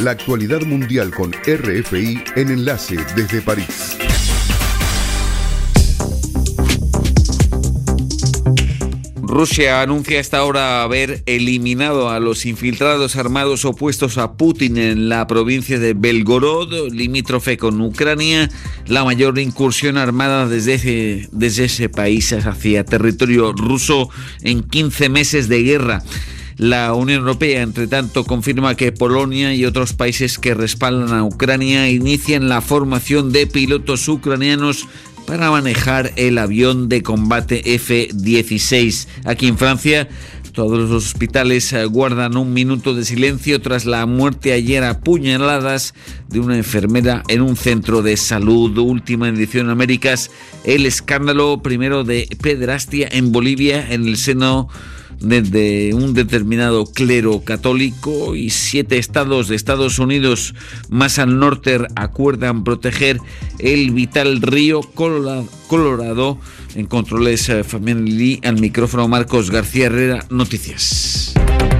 La actualidad mundial con RFI en Enlace desde París. Rusia anuncia hasta ahora haber eliminado a los infiltrados armados opuestos a Putin en la provincia de Belgorod, limítrofe con Ucrania, la mayor incursión armada desde ese país hacia territorio ruso en 15 meses de guerra. La Unión Europea, entre tanto, confirma que Polonia y otros países que respaldan a Ucrania inician la formación de pilotos ucranianos para manejar el avión de combate F-16. Aquí en Francia, todos los hospitales guardan un minuto de silencio tras la muerte ayer a puñaladas de una enfermera en un centro de salud. Última edición Américas, el escándalo primero de pederastia en Bolivia en el seno de un determinado clero católico, y 7 estados de Estados Unidos más al norte acuerdan proteger el vital río Colorado. En controles Family, al micrófono Marcos García Herrera, Noticias.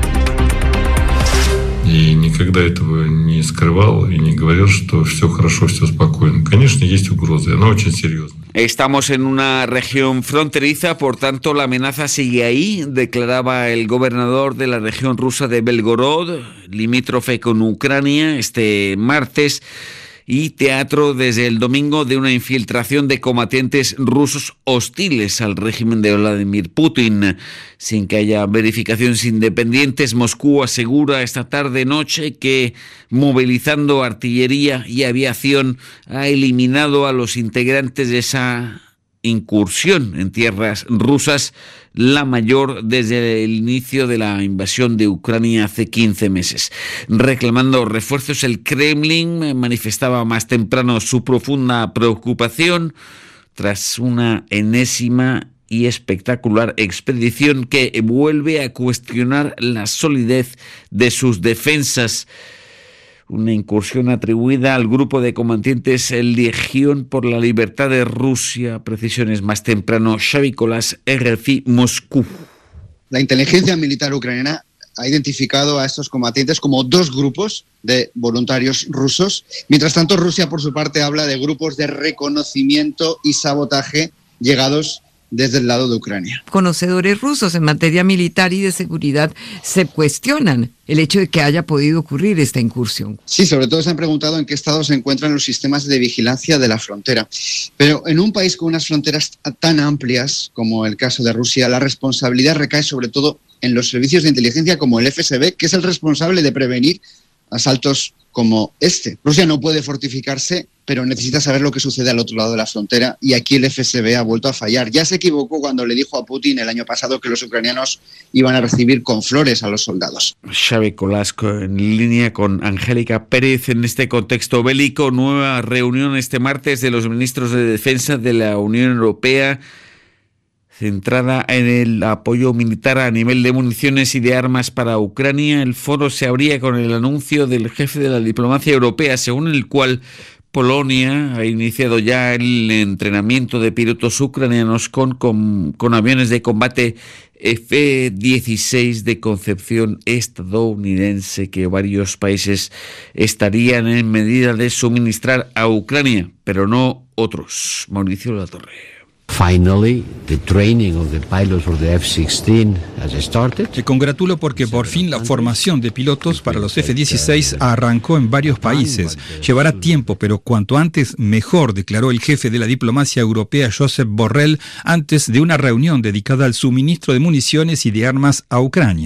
И никогда этого не скрывал и не говорил, что все хорошо, все спокойно. Конечно, есть угрозы, и она очень серьезная. Estamos en una región fronteriza, por tanto la amenaza sigue ahí, declaraba el gobernador de la región rusa de Belgorod, limítrofe con Ucrania, este martes, y teatro desde el domingo de una infiltración de combatientes rusos hostiles al régimen de Vladimir Putin. Sin que haya verificaciones independientes, Moscú asegura esta tarde-noche que, movilizando artillería y aviación, ha eliminado a los integrantes de esa incursión en tierras rusas, la mayor desde el inicio de la invasión de Ucrania hace 15 meses. Reclamando refuerzos, el Kremlin manifestaba más temprano su profunda preocupación tras una enésima y espectacular expedición que vuelve a cuestionar la solidez de sus defensas. Una incursión atribuida al grupo de combatientes Legión por la Libertad de Rusia. Precisiones más temprano, Xavi Colás, RFI Moscú. La inteligencia militar ucraniana ha identificado a estos combatientes como 2 grupos de voluntarios rusos. Mientras tanto, Rusia, por su parte, habla de grupos de reconocimiento y sabotaje llegados desde el lado de Ucrania. Conocedores rusos en materia militar y de seguridad se cuestionan el hecho de que haya podido ocurrir esta incursión. Sí, sobre todo se han preguntado en qué estado se encuentran los sistemas de vigilancia de la frontera. Pero en un país con unas fronteras tan amplias como el caso de Rusia, la responsabilidad recae sobre todo en los servicios de inteligencia como el FSB, que es el responsable de prevenir asaltos como este. Rusia no puede fortificarse, pero necesita saber lo que sucede al otro lado de la frontera, y aquí el FSB ha vuelto a fallar. Ya se equivocó cuando le dijo a Putin el año pasado que los ucranianos iban a recibir con flores a los soldados. Xavi Colás en línea con Angélica Pérez. En este contexto bélico, nueva reunión este martes de los ministros de Defensa de la Unión Europea, centrada en el apoyo militar a nivel de municiones y de armas para Ucrania. El foro se abría con el anuncio del jefe de la diplomacia europea, según el cual Polonia ha iniciado ya el entrenamiento de pilotos ucranianos con aviones de combate F-16 de concepción estadounidense, que varios países estarían en medida de suministrar a Ucrania, pero no otros. Mauricio Latorre. Finally, the training of the pilots for the F-16 has started. Me congratulo porque por fin la formación de pilotos para los F-16 arrancó en varios países. Llevará tiempo, pero cuanto antes mejor, declaró el jefe de la diplomacia europea, Josep Borrell, antes de una reunión dedicada al suministro de municiones y de armas a Ucrania.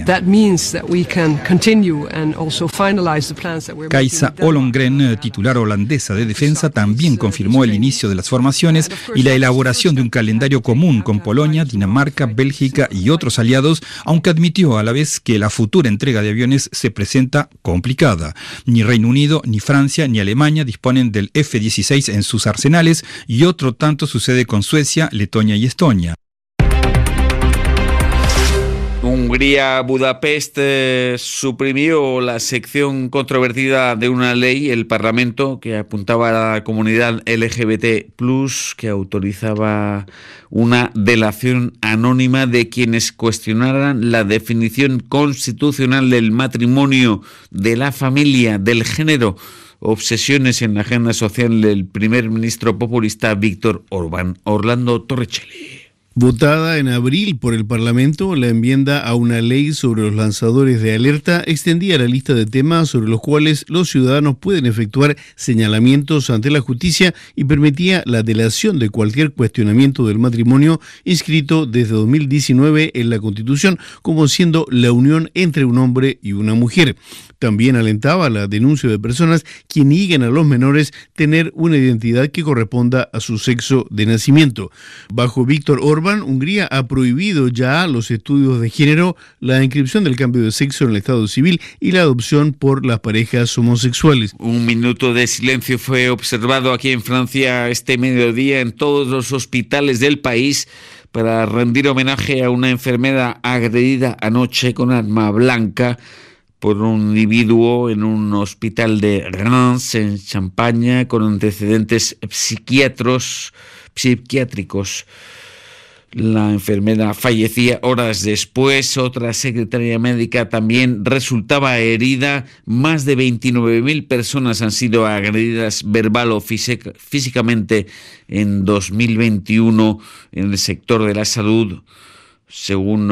Kajsa Ollongren, titular holandesa de defensa, también confirmó el inicio de las formaciones y la elaboración de un calendario común con Polonia, Dinamarca, Bélgica y otros aliados, aunque admitió a la vez que la futura entrega de aviones se presenta complicada. Ni Reino Unido, ni Francia, ni Alemania disponen del F-16 en sus arsenales, y otro tanto sucede con Suecia, Letonia y Estonia. Un Hungría, Budapest suprimió la sección controvertida de una ley, el Parlamento, que apuntaba a la comunidad LGBT+, que autorizaba una delación anónima de quienes cuestionaran la definición constitucional del matrimonio, de la familia, del género. Obsesiones en la agenda social del primer ministro populista Víctor Orbán. Orlando Torricelli. Votada en abril por el Parlamento, la enmienda a una ley sobre los lanzadores de alerta extendía la lista de temas sobre los cuales los ciudadanos pueden efectuar señalamientos ante la justicia y permitía la delación de cualquier cuestionamiento del matrimonio inscrito desde 2019 en la Constitución como siendo la unión entre un hombre y una mujer. También alentaba la denuncia de personas que nieguen a los menores tener una identidad que corresponda a su sexo de nacimiento. Bajo Víctor Orbán, Hungría ha prohibido ya los estudios de género, la inscripción del cambio de sexo en el Estado civil y la adopción por las parejas homosexuales. Un minuto de silencio fue observado aquí en Francia este mediodía en todos los hospitales del país para rendir homenaje a una enfermera agredida anoche con arma blanca por un individuo en un hospital de Reims, en Champaña, con antecedentes psiquiátricos. La enfermera fallecía horas después, otra secretaria médica también resultaba herida. Más de 29.000 personas han sido agredidas verbal o físicamente en 2021 en el sector de la salud, según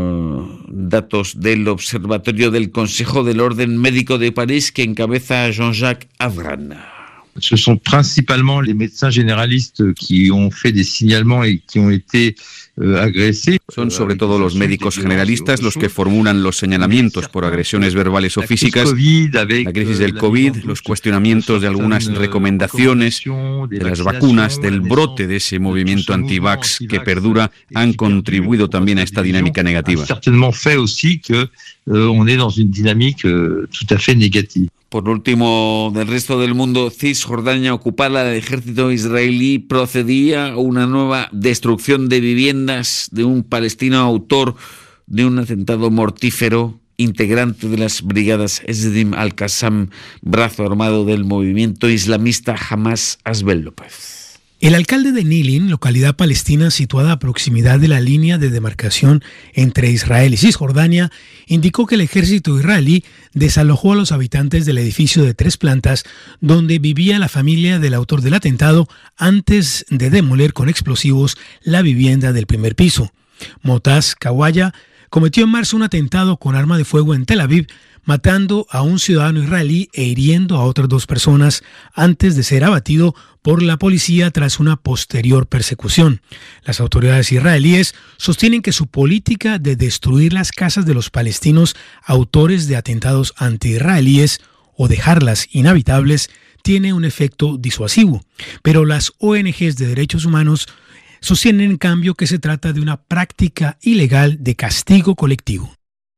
datos del Observatorio del Consejo del Orden Médico de París que encabeza Jean-Jacques Avran. Ce sont principalement les médecins généralistes qui ont fait des signalements et qui ont été agrésés. Son sobre todo los médicos generalistas los que formulan los señalamientos por agresiones verbales o físicas. La crisis del COVID, los cuestionamientos de algunas recomendaciones, de las vacunas, del brote de ese movimiento anti-vax que perdura, han contribuido también a esta dinámica negativa. Certainement fait aussi que on est dans une dynamique tout à fait négative. Por último, del resto del mundo, Cisjordania ocupada, el ejército israelí procedía a una nueva destrucción de viviendas de un palestino autor de un atentado mortífero, integrante de las brigadas Ezdim al-Qassam, brazo armado del movimiento islamista Hamas. Asbel López. El alcalde de Nilin, localidad palestina situada a proximidad de la línea de demarcación entre Israel y Cisjordania, indicó que el ejército israelí desalojó a los habitantes del edificio de 3 plantas donde vivía la familia del autor del atentado antes de demoler con explosivos la vivienda del primer piso. Motaz Kawaya cometió en marzo un atentado con arma de fuego en Tel Aviv, matando a un ciudadano israelí e hiriendo a otras 2 personas antes de ser abatido por la policía tras una posterior persecución. Las autoridades israelíes sostienen que su política de destruir las casas de los palestinos autores de atentados anti-israelíes o dejarlas inhabitables tiene un efecto disuasivo, pero las ONGs de derechos humanos sostienen en cambio que se trata de una práctica ilegal de castigo colectivo.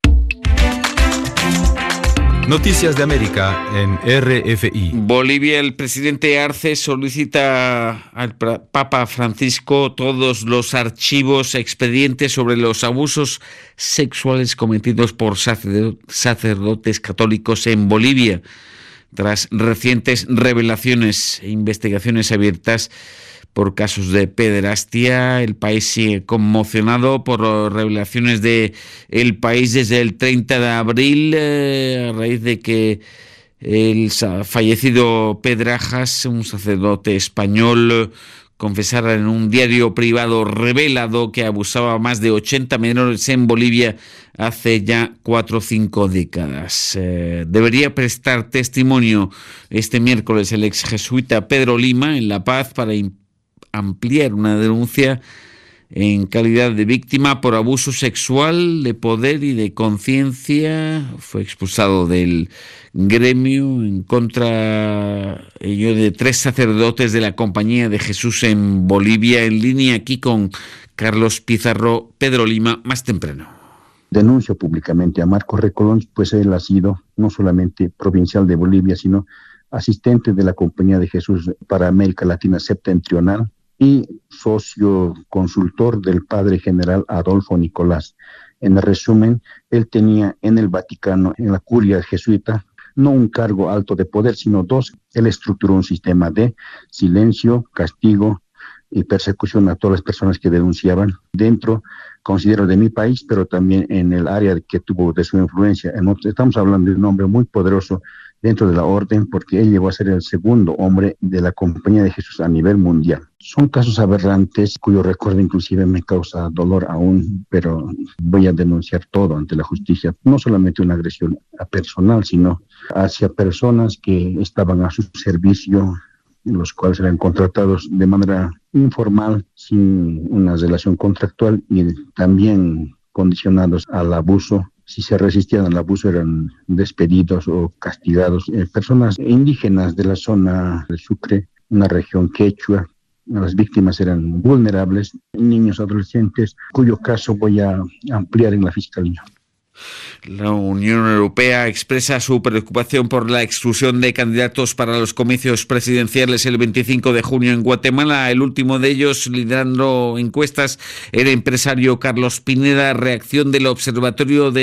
Noticias de América en RFI. Bolivia, el presidente Arce solicita al Papa Francisco todos los archivos, expedientes sobre los abusos sexuales cometidos por sacerdotes católicos en Bolivia, tras recientes revelaciones e investigaciones abiertas por casos de pederastia. El país sigue conmocionado por revelaciones de El País desde el 30 de abril, a raíz de que el fallecido Pedrajas, un sacerdote español, confesara en un diario privado revelado que abusaba a más de 80 menores en Bolivia hace ya 4 o 5 décadas. Debería prestar testimonio este miércoles el ex jesuita Pedro Lima en La Paz para ampliar una denuncia en calidad de víctima por abuso sexual, de poder y de conciencia. Fue expulsado del gremio en contra de 3 sacerdotes de la Compañía de Jesús en Bolivia. En línea aquí con Carlos Pizarro. Pedro Lima, más temprano. Denuncio públicamente a Marcos Recolón, pues él ha sido no solamente provincial de Bolivia, sino asistente de la Compañía de Jesús para América Latina Septentrional y socio consultor del padre general Adolfo Nicolás. En resumen, él tenía en el Vaticano, en la curia jesuita, no un cargo alto de poder, sino dos. Él estructuró un sistema de silencio, castigo y persecución a todas las personas que denunciaban dentro, considero, de mi país, pero también en el área que tuvo de su influencia. Estamos hablando de un hombre muy poderoso dentro de la orden, porque él llegó a ser el segundo hombre de la Compañía de Jesús a nivel mundial. Son casos aberrantes cuyo recuerdo inclusive me causa dolor aún, pero voy a denunciar todo ante la justicia, no solamente una agresión personal, sino hacia personas que estaban a su servicio, los cuales eran contratados de manera informal, sin una relación contractual, y también condicionados al abuso. Si se resistían al abuso eran despedidos o castigados. Personas indígenas de la zona de Sucre, una región quechua. Las víctimas eran vulnerables, niños, adolescentes, cuyo caso voy a ampliar en la Fiscalía. La Unión Europea expresa su preocupación por la exclusión de candidatos para los comicios presidenciales el 25 de junio en Guatemala. El último de ellos, liderando encuestas, el empresario Carlos Pineda. Reacción del Observatorio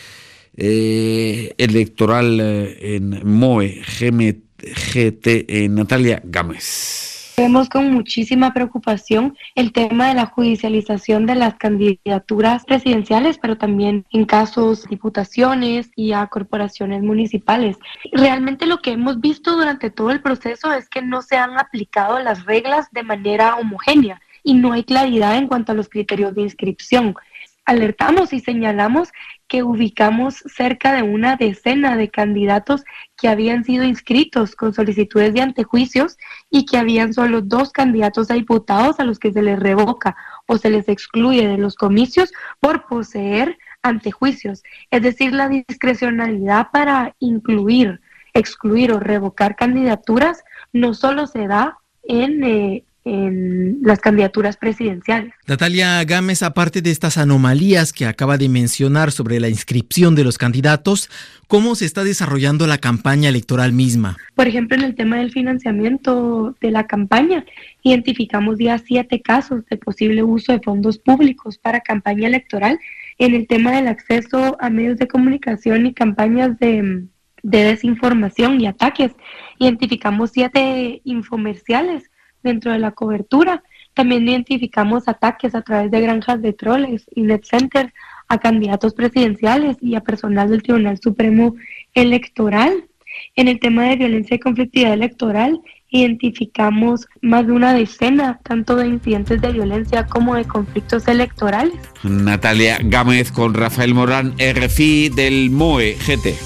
Electoral en MOE, GT, Natalia Gámez. Vemos con muchísima preocupación el tema de la judicialización de las candidaturas presidenciales, pero también en casos diputaciones y a corporaciones municipales. Realmente lo que hemos visto durante todo el proceso es que no se han aplicado las reglas de manera homogénea y no hay claridad en cuanto a los criterios de inscripción. Alertamos y señalamos que ubicamos cerca de una decena de candidatos que habían sido inscritos con solicitudes de antejuicios y que habían solo 2 candidatos a diputados a los que se les revoca o se les excluye de los comicios por poseer antejuicios. Es decir, la discrecionalidad para incluir, excluir o revocar candidaturas no solo se da en las candidaturas presidenciales. Natalia Gámez, aparte de estas anomalías que acaba de mencionar sobre la inscripción de los candidatos, ¿cómo se está desarrollando la campaña electoral misma? Por ejemplo, en el tema del financiamiento de la campaña, identificamos ya 7 casos de posible uso de fondos públicos para campaña electoral. En el tema del acceso a medios de comunicación y campañas de desinformación y ataques, identificamos 7 infomerciales dentro de la cobertura. También identificamos ataques a través de granjas de troles y net centers a candidatos presidenciales y a personal del Tribunal Supremo Electoral. En el tema de violencia y conflictividad electoral, identificamos más de una decena tanto de incidentes de violencia como de conflictos electorales. Natalia Gámez con Rafael Morán, RFI del MOE GT.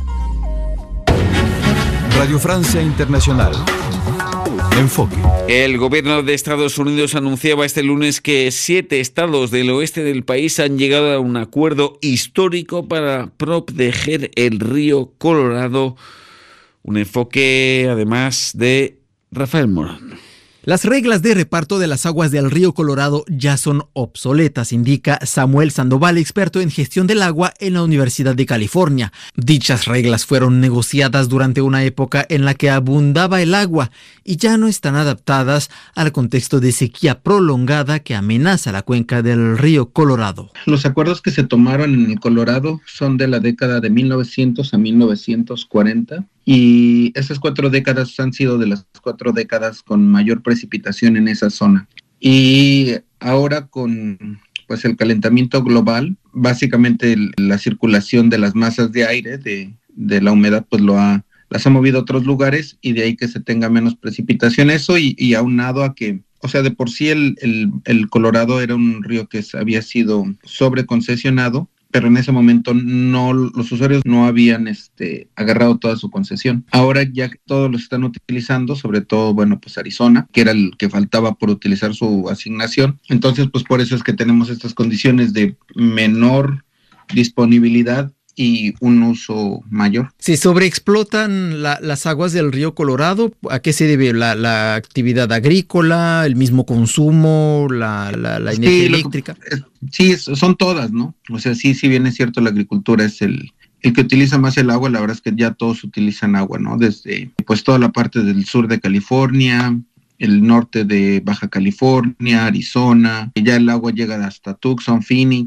Radio Francia Internacional. Enfoque. El gobierno de Estados Unidos anunciaba este lunes que 7 estados del oeste del país han llegado a un acuerdo histórico para proteger el río Colorado. Un enfoque, además, de Rafael Morán. Las reglas de reparto de las aguas del río Colorado ya son obsoletas, indica Samuel Sandoval, experto en gestión del agua en la Universidad de California. Dichas reglas fueron negociadas durante una época en la que abundaba el agua y ya no están adaptadas al contexto de sequía prolongada que amenaza la cuenca del río Colorado. Los acuerdos que se tomaron en el Colorado son de la década de 1900 a 1940. Y esas 4 décadas han sido de las 4 décadas con mayor precipitación en esa zona. Y ahora con el calentamiento global, básicamente la circulación de las masas de aire, de la humedad, las ha movido a otros lugares y de ahí que se tenga menos precipitación. Eso y aunado a que, de por sí el Colorado era un río que había sido sobreconcesionado, pero en ese momento los usuarios no habían agarrado toda su concesión. Ahora ya que todos los están utilizando, sobre todo, Arizona, que era el que faltaba por utilizar su asignación. Entonces, por eso es que tenemos estas condiciones de menor disponibilidad y un uso mayor. ¿Se sobreexplotan las aguas del río Colorado? ¿A qué se debe? ¿La actividad agrícola, el mismo consumo, la energía eléctrica? Sí, son todas, ¿no? Sí bien es cierto, la agricultura es el que utiliza más el agua. La verdad es que ya todos utilizan agua, ¿no? Desde toda la parte del sur de California, el norte de Baja California, Arizona, y ya el agua llega hasta Tucson, Phoenix,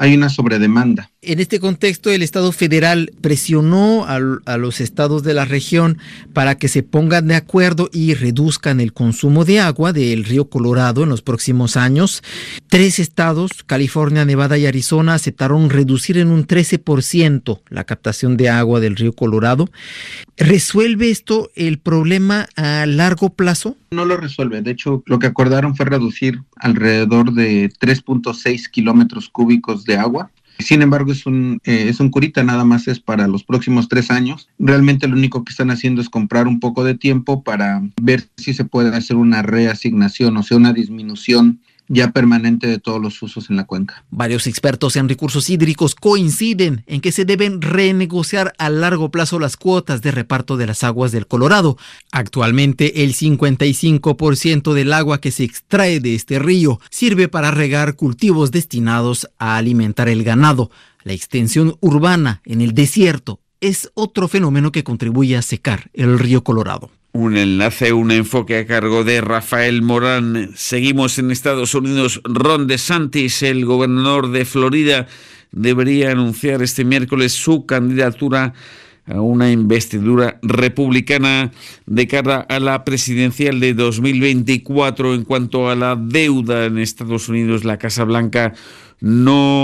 hay una sobredemanda. En este contexto, el Estado federal presionó a los estados de la región para que se pongan de acuerdo y reduzcan el consumo de agua del río Colorado en los próximos años. 3 estados, California, Nevada y Arizona, aceptaron reducir en un 13% la captación de agua del río Colorado. ¿Resuelve esto el problema a largo plazo? No lo resuelve. De hecho, lo que acordaron fue reducir alrededor de 3.6 kilómetros cúbicos de agua. Sin embargo, es un curita, nada más es para los próximos 3 años. Realmente lo único que están haciendo es comprar un poco de tiempo para ver si se puede hacer una reasignación, o sea, una disminución ya permanente de todos los usos en la cuenca. Varios expertos en recursos hídricos coinciden en que se deben renegociar a largo plazo las cuotas de reparto de las aguas del Colorado. Actualmente, el 55% del agua que se extrae de este río sirve para regar cultivos destinados a alimentar el ganado. La extensión urbana en el desierto es otro fenómeno que contribuye a secar el río Colorado. Un enlace, un enfoque a cargo de Rafael Morán. Seguimos en Estados Unidos. Ron DeSantis, el gobernador de Florida, debería anunciar este miércoles su candidatura a una investidura republicana de cara a la presidencial de 2024. En cuanto a la deuda en Estados Unidos, la Casa Blanca no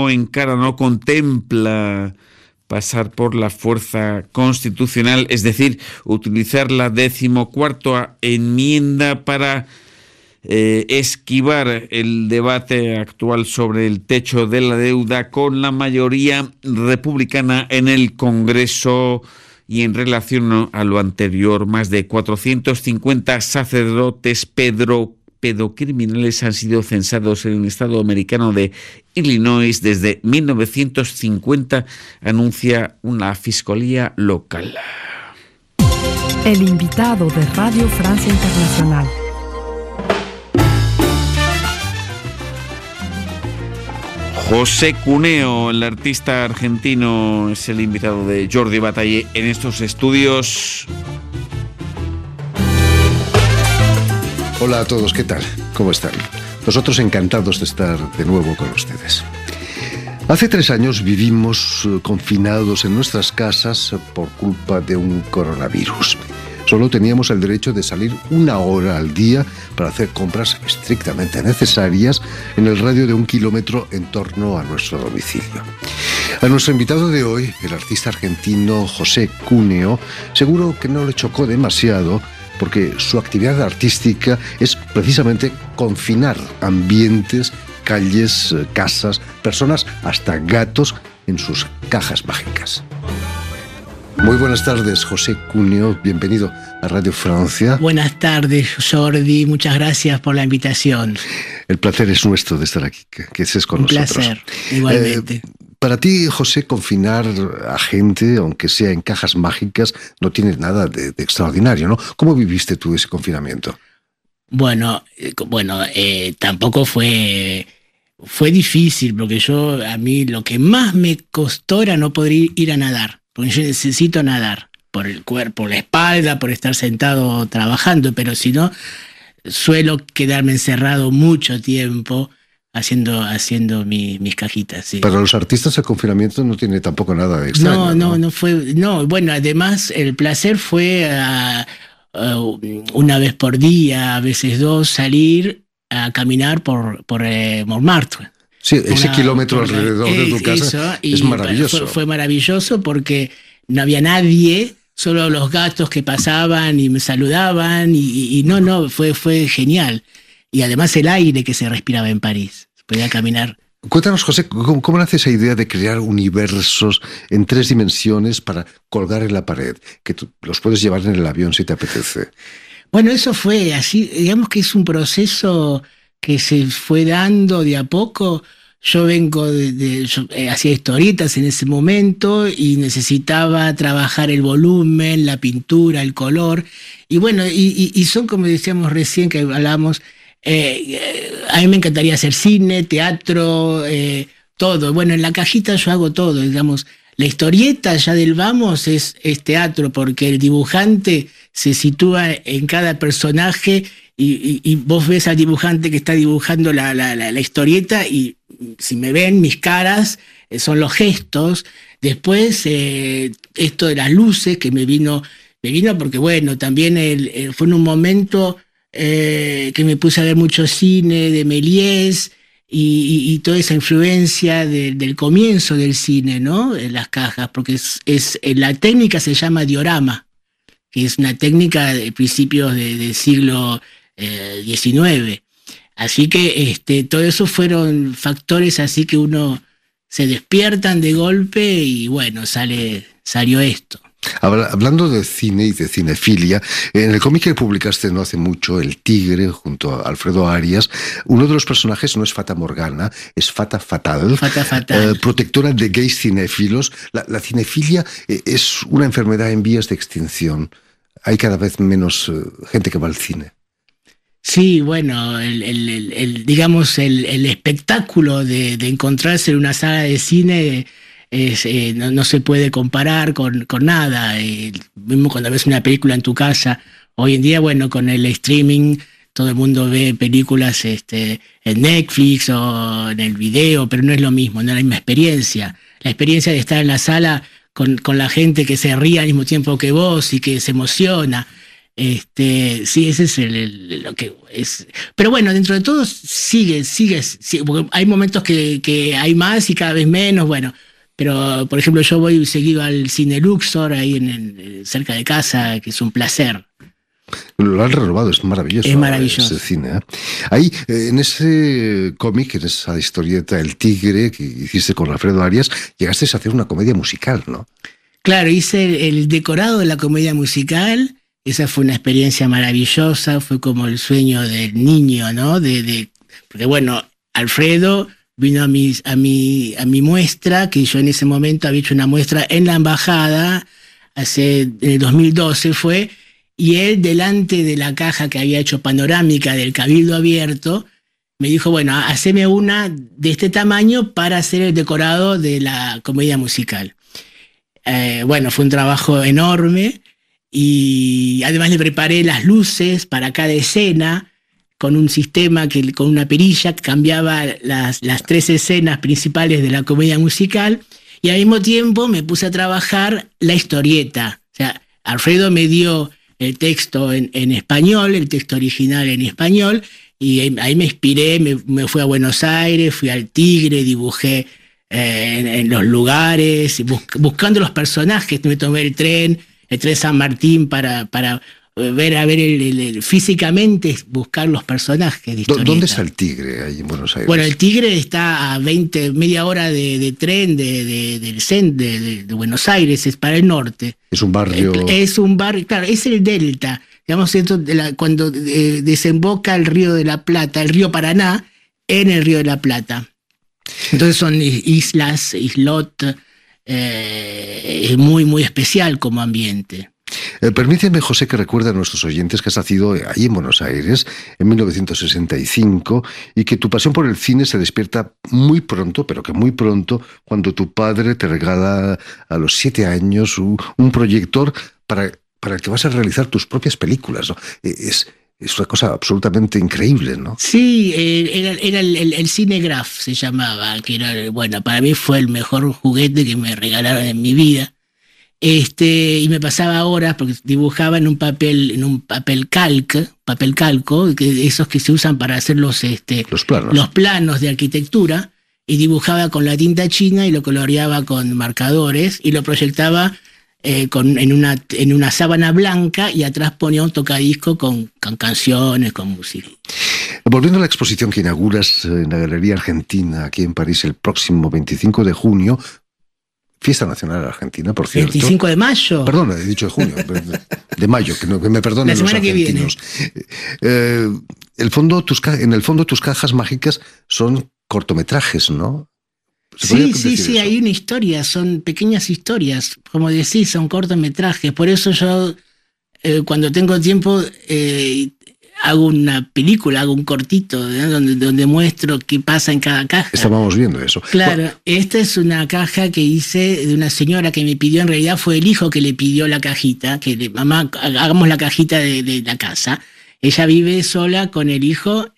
contempla pasar por la fuerza constitucional, es decir, utilizar la 14ª enmienda para esquivar el debate actual sobre el techo de la deuda con la mayoría republicana en el Congreso. Y en relación a lo anterior, más de 450 sacerdotes pedocriminales han sido censados en el estado americano de Illinois desde 1950, anuncia una fiscalía local. El invitado de Radio Francia Internacional. José Cuneo, el artista argentino, es el invitado de Jordi Bataille en estos estudios. Hola a todos, ¿qué tal? ¿Cómo están? Nosotros encantados de estar de nuevo con ustedes. Hace 3 años vivimos confinados en nuestras casas por culpa de un coronavirus. Solo teníamos el derecho de salir 1 hora al día para hacer compras estrictamente necesarias en el radio de 1 kilómetro en torno a nuestro domicilio. A nuestro invitado de hoy, el artista argentino José Cuneo, seguro que no le chocó demasiado, porque su actividad artística es precisamente confinar ambientes, calles, casas, personas, hasta gatos en sus cajas mágicas. Muy buenas tardes, José Cuneo, bienvenido a Radio Francia. Buenas tardes, Jordi, muchas gracias por la invitación. El placer es nuestro de estar aquí, que estés con nosotros. Un placer, igualmente. Para ti, José, confinar a gente, aunque sea en cajas mágicas, no tiene nada de extraordinario, ¿no? ¿Cómo viviste tú ese confinamiento? Bueno, tampoco fue difícil, porque a mí lo que más me costó era no poder ir a nadar, porque yo necesito nadar, por el cuerpo, la espalda, por estar sentado trabajando, pero si no, suelo quedarme encerrado mucho tiempo haciendo mis cajitas. Sí. Para los artistas el confinamiento no tiene tampoco nada de extraño. No, bueno, además el placer fue una vez por día, a veces 2, salir a caminar por Montmartre. Sí, ese kilómetro alrededor de tu casa es maravilloso. Fue maravilloso porque no había nadie, solo los gatos que pasaban y me saludaban fue genial. Y además el aire que se respiraba en París, podía caminar. Cuéntanos, José, ¿cómo nace esa idea de crear universos en 3 dimensiones para colgar en la pared? Que tú los puedes llevar en el avión si te apetece. Bueno, eso fue así, digamos que es un proceso que se fue dando de a poco. Yo vengo yo hacía historietas en ese momento y necesitaba trabajar el volumen, la pintura, el color. Y bueno, y son, como decíamos recién que hablamos, a mí me encantaría hacer cine, teatro, todo. Bueno, en la cajita yo hago todo, digamos. La historieta ya del Vamos es teatro, porque el dibujante se sitúa en cada personaje y vos ves al dibujante que está dibujando la historieta y si me ven, mis caras son los gestos. Después, esto de las luces que me vino porque, bueno, también fue en un momento que me puse a ver mucho cine de Méliès y toda esa influencia del comienzo del cine, ¿no? En las cajas, porque la técnica se llama diorama, que es una técnica de principios del siglo XIX. Así que todo eso fueron factores así que uno se despiertan de golpe y bueno, salió esto. Hablando de cine y de cinefilia, en el cómic que publicaste no hace mucho, El Tigre, junto a Alfredo Arias, uno de los personajes no es Fata Morgana, es Fata Fatal, protectora de gays cinéfilos. La cinefilia es una enfermedad en vías de extinción. Hay cada vez menos gente que va al cine. Sí, bueno, digamos, el espectáculo de encontrarse en una sala de cine no se puede comparar con nada. Mismo cuando ves una película en tu casa, hoy en día, bueno, con el streaming, todo el mundo ve películas en Netflix o en el video, pero no es lo mismo, no es la misma experiencia. La experiencia de estar en la sala con la gente que se ríe al mismo tiempo que vos y que se emociona. Sí, ese es lo que es. Pero bueno, dentro de todo sigue, porque hay momentos que hay más y cada vez menos, bueno. Pero, por ejemplo, yo voy seguido al Cine Luxor, ahí cerca de casa, que es un placer. Lo han renovado, es maravilloso. Es maravilloso. Ese cine, ¿eh? Ahí, en ese cómic, en esa historieta, El Tigre, que hiciste con Alfredo Arias, llegaste a hacer una comedia musical, ¿no? Claro, hice el decorado de la comedia musical. Esa fue una experiencia maravillosa, fue como el sueño del niño, ¿no? Porque bueno, Alfredo vino a mi muestra, que yo en ese momento había hecho una muestra en la embajada, en el 2012 fue, y él delante de la caja que había hecho panorámica del Cabildo Abierto, me dijo, bueno, haceme una de este tamaño para hacer el decorado de la comedia musical. Bueno, fue un trabajo enorme, y además le preparé las luces para cada escena, con un sistema, con una perilla que cambiaba las 3 escenas principales de la comedia musical, y al mismo tiempo me puse a trabajar la historieta. O sea, Alfredo me dio el texto en español, el texto original en español, y ahí me inspiré, me fui a Buenos Aires, fui al Tigre, dibujé en los lugares, buscando los personajes. Me tomé el tren San Martín para ver físicamente, buscar los personajes de historieta. ¿Dónde está el Tigre ahí en Buenos Aires? Bueno, el Tigre está a media hora de tren del centro de Buenos Aires, es para el norte. Es un barrio... Es un barrio, claro, es el delta. Digamos, cuando desemboca el río de la Plata, el río Paraná, en el río de la Plata. Entonces son islot, muy, muy especial como ambiente. Permíteme, José, que recuerde a nuestros oyentes que has nacido ahí en Buenos Aires en 1965 y que tu pasión por el cine se despierta muy pronto, pero que muy pronto, cuando tu padre te regala a los 7 años un proyector para el que vas a realizar tus propias películas, ¿no? Es una cosa absolutamente increíble, ¿no? Sí, era el Cinegraph, se llamaba, que era, bueno, para mí fue el mejor juguete que me regalaron en mi vida. Y me pasaba horas porque dibujaba en un papel calco, esos que se usan para hacer los planos de arquitectura, y dibujaba con la tinta china y lo coloreaba con marcadores y lo proyectaba en una sábana blanca, y atrás ponía un tocadisco con canciones, con música. Volviendo a la exposición que inauguras en la Galería Argentina aquí en París el próximo 25 de junio, Fiesta Nacional Argentina, por cierto. 25 de mayo. Perdón, he dicho de junio, de mayo, que me perdonen los argentinos. En el fondo, tus cajas mágicas son cortometrajes, ¿no? Sí, hay una historia, son pequeñas historias, como decís, son cortometrajes. Por eso yo, cuando tengo tiempo, hago una película, hago un cortito, ¿no? donde muestro qué pasa en cada caja. Estábamos viendo eso. Claro, esta es una caja que hice de una señora que me pidió, en realidad fue el hijo que le pidió la cajita, mamá, hagamos la cajita de la casa. ella vive sola con el hijo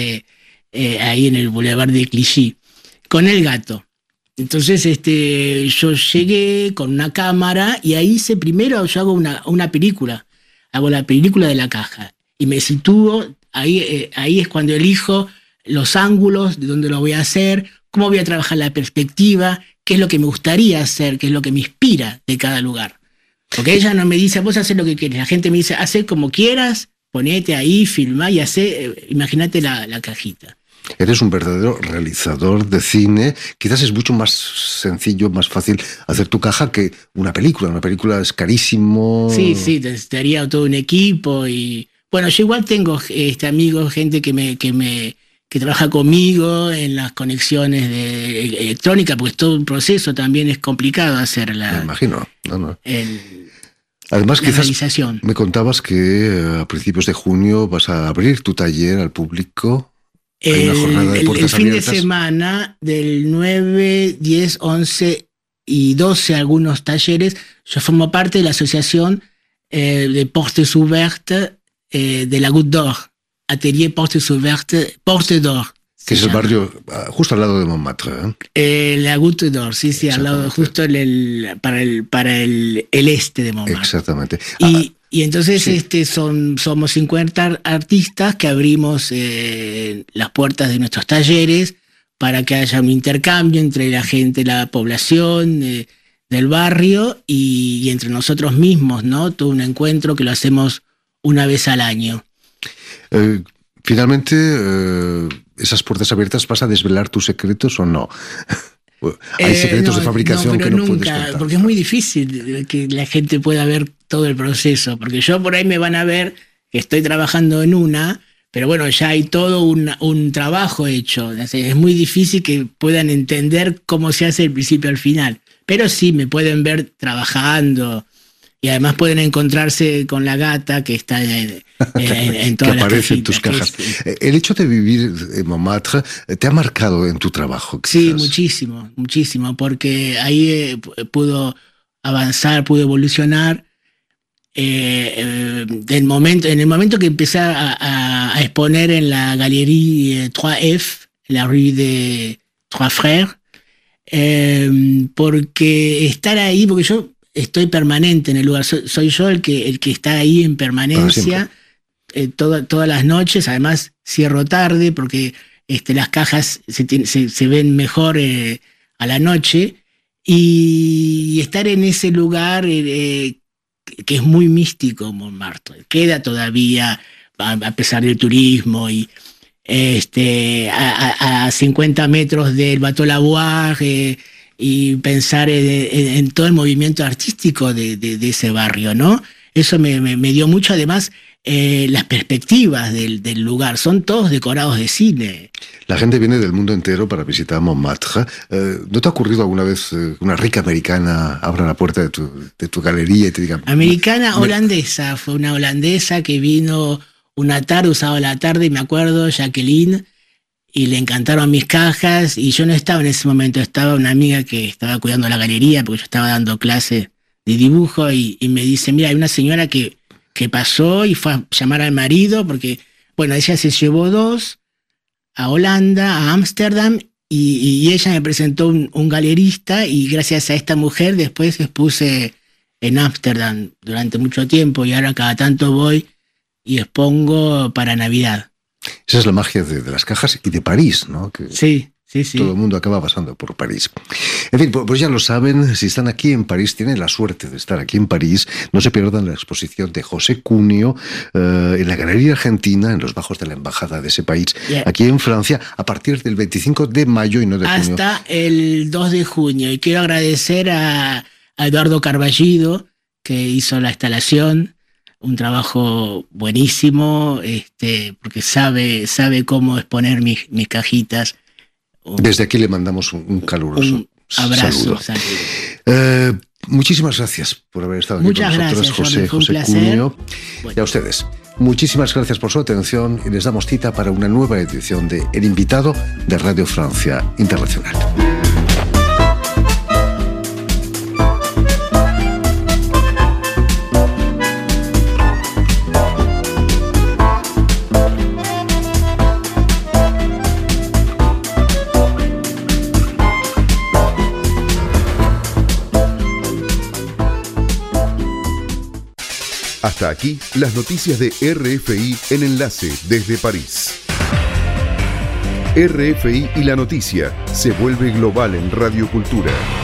ahí en el Boulevard de Clichy, con el gato. Entonces yo llegué con una cámara y ahí primero yo hago una película, hago la película de la caja y me sitúo, ahí es cuando elijo los ángulos de dónde lo voy a hacer, cómo voy a trabajar la perspectiva, qué es lo que me gustaría hacer, qué es lo que me inspira de cada lugar. Porque ella no me dice, vos haces lo que quieres, la gente me dice, hacé como quieras, ponete ahí, filmá y imagínate la cajita. Eres un verdadero realizador de cine. Quizás es mucho más sencillo, más fácil hacer tu caja que una película. Una película es carísimo. Sí, necesitaría todo un equipo. Y bueno, yo igual tengo amigos, gente que trabaja conmigo en las conexiones electrónicas, porque todo un proceso también es complicado hacerla. Me imagino. Además, quizás realización. Me contabas que a principios de junio vas a abrir tu taller al público. Hay una jornada de puertas el fin abiertas. de semana, del 9, 10, 11 y 12, algunos talleres. Yo formo parte de la asociación de Portes Ouvertes de la Goutte d'Or. Atelier Portes Ouvertes, Porte d'Or. Que es el barrio justo al lado de Montmartre. La Goutte d'Or, sí, al lado, justo para el este de Montmartre. Exactamente. Y entonces sí. Somos 50 artistas que abrimos las puertas de nuestros talleres para que haya un intercambio entre la gente, la población del barrio y entre nosotros mismos, ¿no? Todo un encuentro que lo hacemos una vez al año. Finalmente, ¿esas puertas abiertas vas a desvelar tus secretos o no? Hay secretos de fabricación que no puedes contar. Porque es muy difícil que la gente pueda ver todo el proceso, porque yo por ahí me van a ver que estoy trabajando en una, pero bueno, ya hay todo un trabajo hecho. Es muy difícil que puedan entender cómo se hace el principio al final, pero sí me pueden ver trabajando. Y además pueden encontrarse con la gata que está en todas que las aparece en tus cajas. El hecho de vivir en Montmartre te ha marcado en tu trabajo, quizás. Sí, muchísimo, porque ahí pudo avanzar, pudo evolucionar. En el momento que empecé a exponer en la Galerie 3F, la rue de Trois Frères, porque estar ahí, porque yo estoy permanente en el lugar, soy yo el que está ahí en permanencia todas las noches. Además cierro tarde porque las cajas se ven mejor a la noche, y estar en ese lugar que es muy místico. Montmartre queda todavía, a pesar del turismo, y a 50 metros del Bateau Lavoir, y pensar en todo el movimiento artístico de ese barrio, ¿no? Eso me dio mucho. Además, las perspectivas del lugar, son todos decorados de cine. La gente viene del mundo entero para visitar Montmartre. ¿No te ha ocurrido alguna vez una rica americana abra la puerta de tu galería y te diga... Holandesa, fue una holandesa que vino una tarde, usaba la tarde, me acuerdo, Jacqueline, y le encantaron mis cajas, y yo no estaba en ese momento, estaba una amiga que estaba cuidando la galería porque yo estaba dando clase de dibujo, y me dice, mira, hay una señora que pasó y fue a llamar al marido, porque, bueno, ella se llevó 2 a Holanda, a Ámsterdam, y ella me presentó un galerista, y gracias a esta mujer después expuse en Ámsterdam durante mucho tiempo, y ahora cada tanto voy y expongo para Navidad. Esa es la magia de las cajas y de París, ¿no? Que sí. Todo el mundo acaba pasando por París. En fin, pues ya lo saben, si están aquí en París, tienen la suerte de estar aquí en París, no se pierdan la exposición de José Cunio en la Galería Argentina, en los bajos de la embajada de ese país, aquí en Francia, a partir del 25 de mayo y no de junio. Hasta el 2 de junio. Y quiero agradecer a Eduardo Carballido, que hizo la instalación. Un trabajo buenísimo, porque sabe cómo exponer mis cajitas. Desde aquí le mandamos un caluroso abrazo. Saludo. Muchísimas gracias por haber estado aquí con nosotros, José Cunio. Y a ustedes, muchísimas gracias por su atención, y les damos cita para una nueva edición de El Invitado de Radio Francia Internacional. Hasta aquí las noticias de RFI en Enlace desde París. RFI y la noticia se vuelve global en Radio Cultura.